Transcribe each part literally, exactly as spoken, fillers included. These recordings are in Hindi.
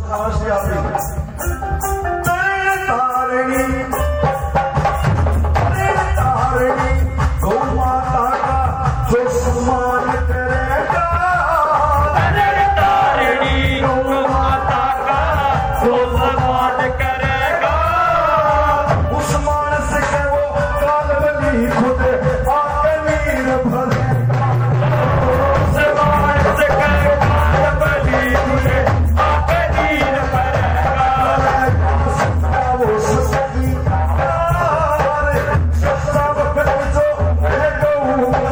नमस्ते आप तारिणी तारिणी गौ माता का जो सम्मान करेगा, तारिणी गौ माता का जो सम्मान करेगा, उस मानस के वो कालबली खुद आके नीर भरेगा, उस मानस के कालबली खुद आके नीर भरेगा, वो सस्ती सब कुछ जो है गौमा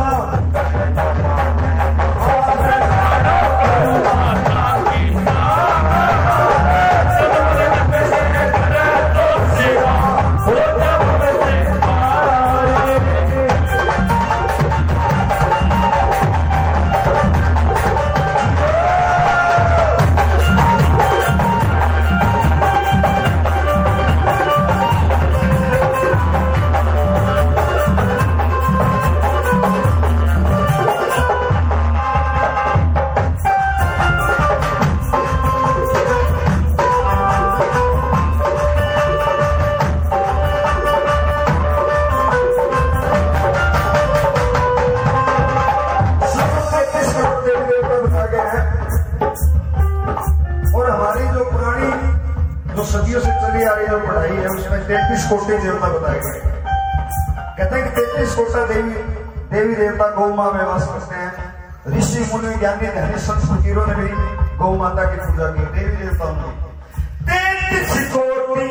तैतीस कोटि देवता बताए गए। कहते हैं कि तैतीस कोटा देवी देवी देवता गौ माँ में वास करते हैं। ऋषि मुनि ज्ञानी धनी संत फकीरों ने भी गौ माता की पूजा की। देवी देवताओं ने तैतीस कोटि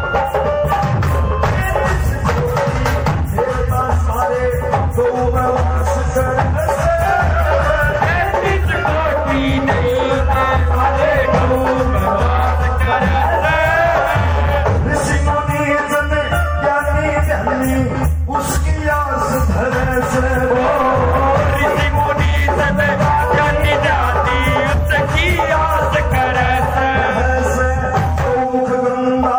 देवता सारे गौ में वास करते हैं। तैतीस कोटि देवता सारे गौ में वास करते हैं। उसकी आस धरे से ऋषि मुनि सब जानी जाती उसकी आस करे से मुख गंगा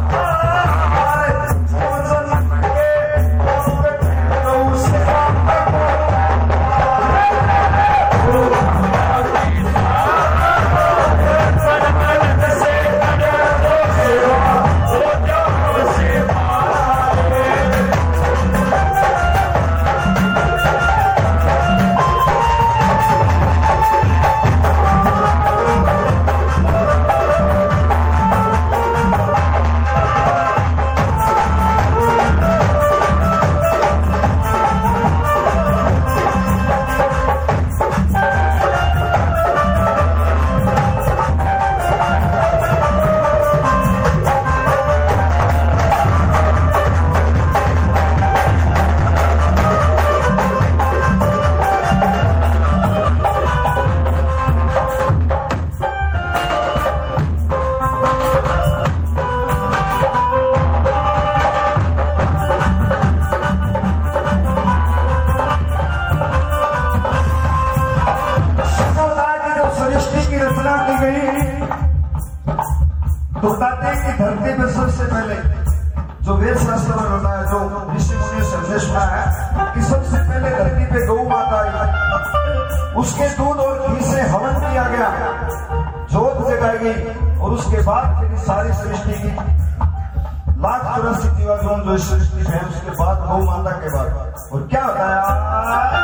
धरती में सबसे पहले जो वेद शास्त्र में बताया, जो ऋषि मुनि संदेश में है कि सबसे पहले धरती पे गौ माता आई, उसके दूध और घी से हवन किया गया, जोत जगाई गई और उसके बाद फिर सारी सृष्टि की लाख चौरासी दिवागुण जो सृष्टि है उसके बाद गौ माता के बाद। और क्या बताया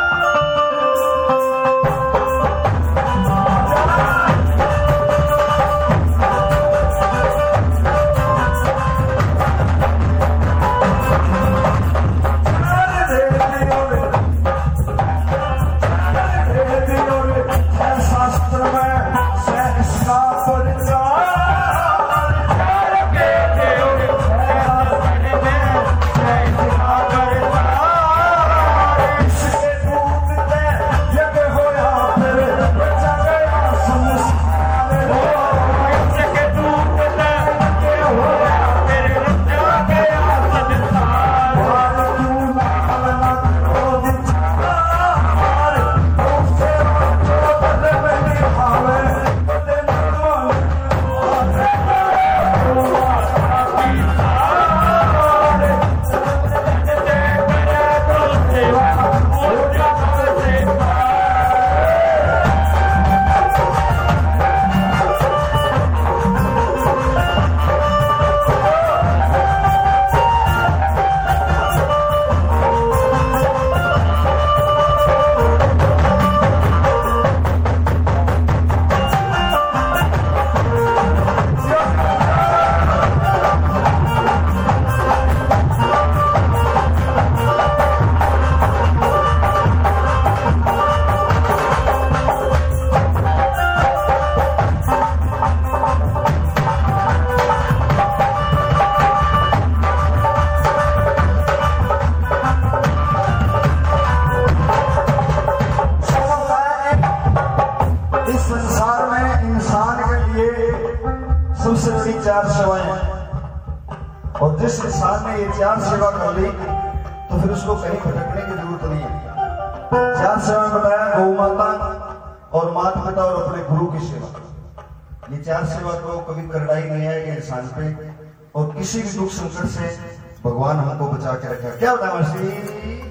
सबसे बड़ी चार सेवाएं, और जिस इंसान ने ये चार सेवा कर ली तो फिर उसको कहीं भटकने की जरूरत नहीं है। चार सेवाएं बताया, गौ माता और माता पिता और अपने गुरु की सेवा। ये चार सेवा को कभी करड़ाई नहीं आएगी इंसान पे, और किसी भी दुख संकट से भगवान हमको बचा के रखा। क्या बताया महर्षि?